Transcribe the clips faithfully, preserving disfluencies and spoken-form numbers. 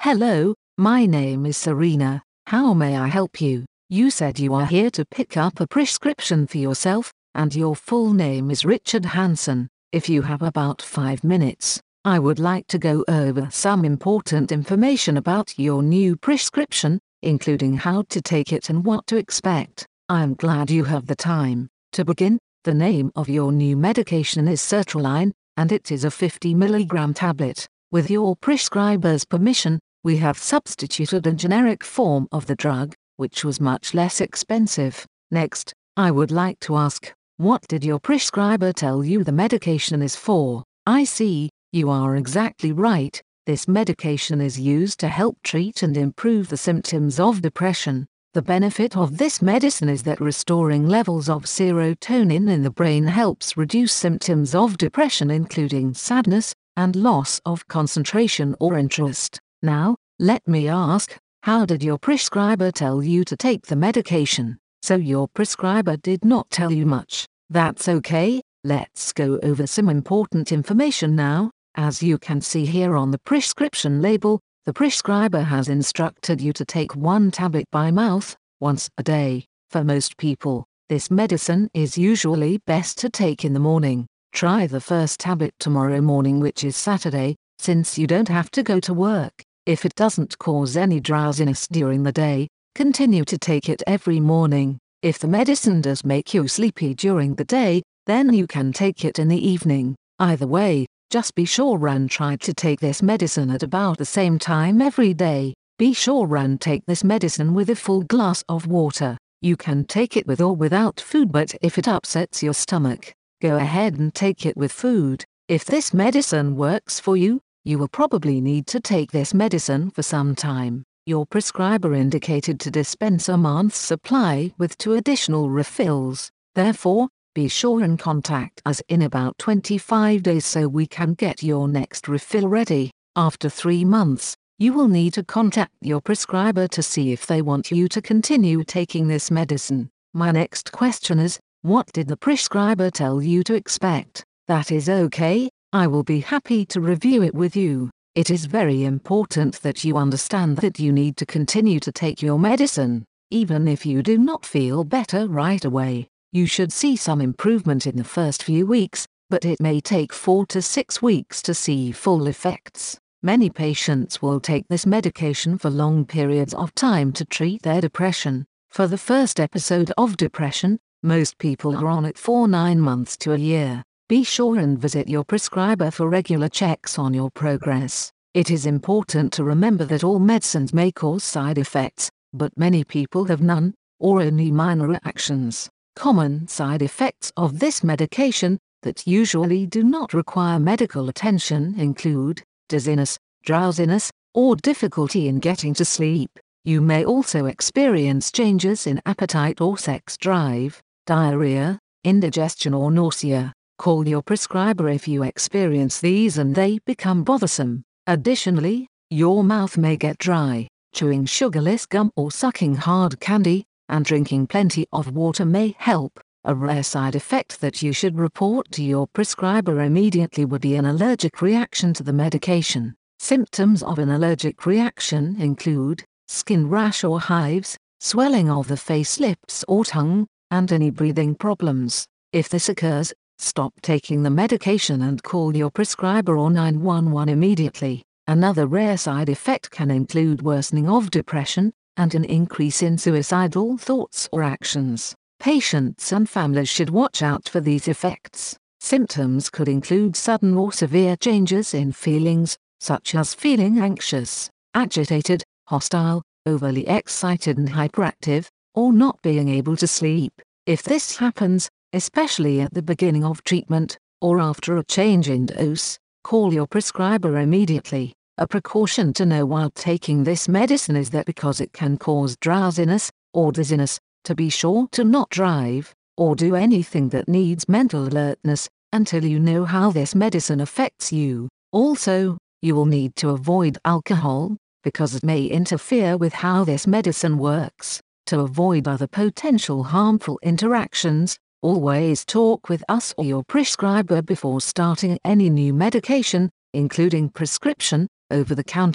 Hello, my name is Serena. How may I help you? You said you are here to pick up a prescription for yourself, and your full name is Richard Hansen. If you have about five minutes, I would like to go over some important information about your new prescription, including how to take it and what to expect. I am glad you have the time. To begin, the name of your new medication is sertraline, and it is a fifty milligram tablet. With your prescriber's permission, we have substituted a generic form of the drug, which was much less expensive. Next, I would like to ask, what did your prescriber tell you the medication is for? I see, you are exactly right. This medication is used to help treat and improve the symptoms of depression. The benefit of this medicine is that restoring levels of serotonin in the brain helps reduce symptoms of depression, including sadness and loss of concentration or interest. Now, let me ask, how did your prescriber tell you to take the medication? So your prescriber did not tell you much. That's okay. Let's go over some important information now. As you can see here on the prescription label, the prescriber has instructed you to take one tablet by mouth, once a day. For most people, this medicine is usually best to take in the morning. Try the first tablet tomorrow morning, which is Saturday, since you don't have to go to work. If it doesn't cause any drowsiness during the day, continue to take it every morning. If the medicine does make you sleepy during the day, then you can take it in the evening. Either way, just be sure and try to take this medicine at about the same time every day. Be sure and take this medicine with a full glass of water. You can take it with or without food, but if it upsets your stomach, go ahead and take it with food. If this medicine works for you, you will probably need to take this medicine for some time. Your prescriber indicated to dispense a month's supply with two additional refills. Therefore, be sure and contact us in about twenty-five days so we can get your next refill ready. After three months, you will need to contact your prescriber to see if they want you to continue taking this medicine. My next question is, what did the prescriber tell you to expect? That is okay. I will be happy to review it with you. It is very important that you understand that you need to continue to take your medicine, even if you do not feel better right away. You should see some improvement in the first few weeks, but it may take four to six weeks to see full effects. Many patients will take this medication for long periods of time to treat their depression. For the first episode of depression, most people are on it for nine months to a year. Be sure and visit your prescriber for regular checks on your progress. It is important to remember that all medicines may cause side effects, but many people have none, or only minor reactions. Common side effects of this medication, that usually do not require medical attention, include dizziness, drowsiness, or difficulty in getting to sleep. You may also experience changes in appetite or sex drive, diarrhea, indigestion or nausea. Call your prescriber if you experience these and they become bothersome. Additionally, your mouth may get dry. Chewing sugarless gum or sucking hard candy, and drinking plenty of water may help. A rare side effect that you should report to your prescriber immediately would be an allergic reaction to the medication. Symptoms of an allergic reaction include skin rash or hives, swelling of the face, lips or tongue, and any breathing problems. If this occurs, stop taking the medication and call your prescriber or nine one one immediately. Another rare side effect can include worsening of depression, and an increase in suicidal thoughts or actions. Patients and families should watch out for these effects. Symptoms could include sudden or severe changes in feelings, such as feeling anxious, agitated, hostile, overly excited and hyperactive, or not being able to sleep. If this happens, especially at the beginning of treatment, or after a change in dose, call your prescriber immediately. A precaution to know while taking this medicine is that because it can cause drowsiness or dizziness, to be sure to not drive, or do anything that needs mental alertness, until you know how this medicine affects you. Also, you will need to avoid alcohol, because it may interfere with how this medicine works. To avoid other potential harmful interactions, always talk with us or your prescriber before starting any new medication, including prescription, over the counter.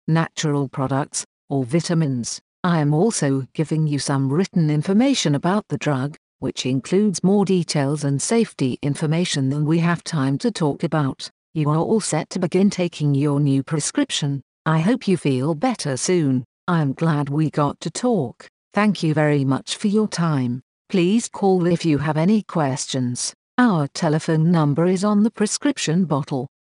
natural products, or vitamins. I am also giving you some written information about the drug, which includes more details and safety information than we have time to talk about. You are all set to begin taking your new prescription. I hope you feel better soon. I am glad we got to talk. Thank you very much for your time. Please call if you have any questions. Our telephone number is on the prescription bottle.